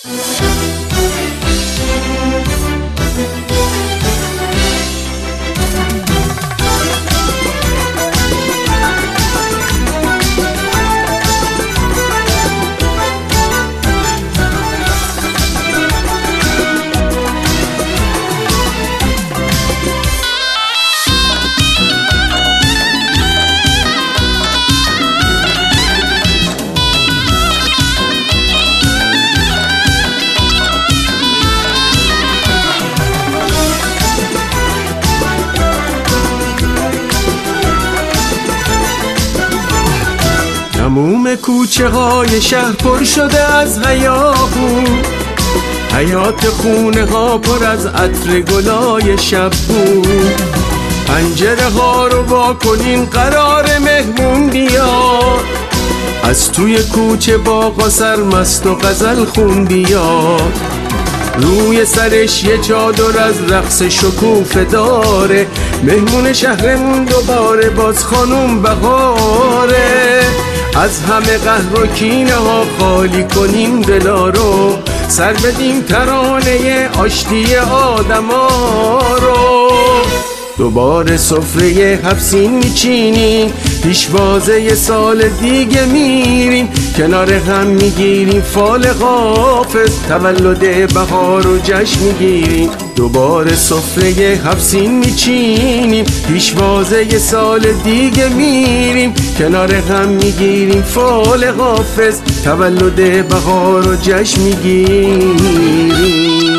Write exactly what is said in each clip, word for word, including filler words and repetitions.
تموم کوچه های شهر پر شده از هیاهو، حیات خونه ها پر از عطر گلای شب بود. پنجره ها رو وا کنین قرار مهمون بیاد، از توی کوچه باغا سرمست و غزل خون بیاد. روی سرش یه چادر از رقص شکوفه داره، مهمون شهرمون دوباره باز خانوم بهاره. از همه قهر و کینه ها خالی کنیم دلا رو، سر بدیم ترانه آشتی آدم ها رو. دوباره سفره هفسین میچینیم، پیشوازه یه سال دیگه میریم، کنار هم میگیریم فال حافظ، تولد بهار و جشن میگیریم. دوباره سفره هفسین میچینیم، پیشوازه یه سال دیگه میریم، کنار هم میگیریم فال حافظ، تولد بهار و جشن میگیریم.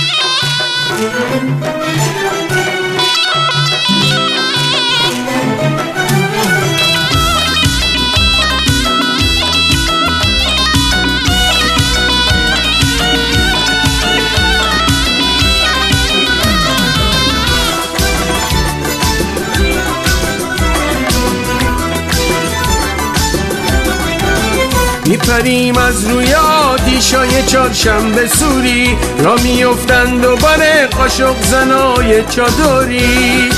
میپریم از روی آتیشای چهارشنبه سوری، را میفتن دوباره قاشق زنای چادری.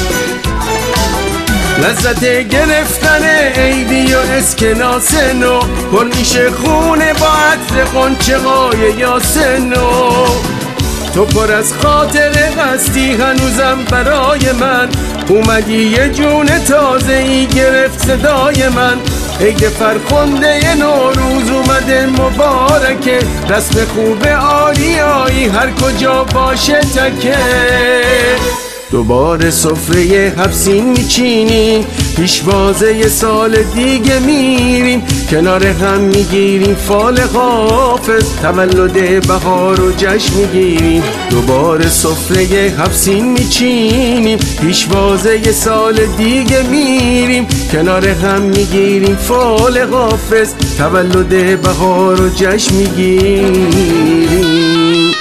لذت گرفتن عیدی و اسکناس نو، پر میشه خونه با عطر قنچه‌های یاسنو. تو پر از خاطره هستی هنوزم برای من، اومدی یه جون تازه ای گرفت صدای من. عید فرخنده نوروز اومده مبارکه، رسم خوب آریایی هر کجا باشه تکه. دوباره سفره هفسین میچینیم، پیشوازه یه سال دیگه میریم، کنار هم میگیریم فال حافظ، تولد بهار و جشن میگیریم. دوباره سفره هفسین میچینیم، پیشوازه یه سال دیگه میریم، کنار هم میگیریم فال حافظ، تولد بهار و جشن میگیریم.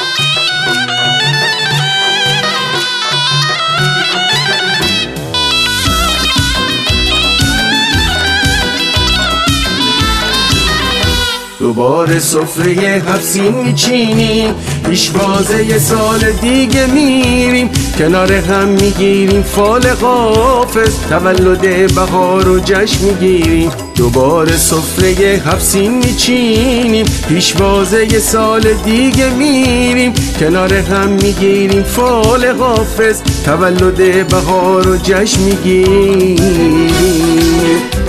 دوباره سفره هفسین میچینیم، پیشوازه یه سال دیگه میریم، کنار هم میگیریم فال حافظ، تولد بهار و جشن میگیریم. دوباره سفره هفسین میچینیم، پیشوازه یه سال دیگه میریم، کنار هم میگیریم فال حافظ، تولد بهار و جشن میگیریم.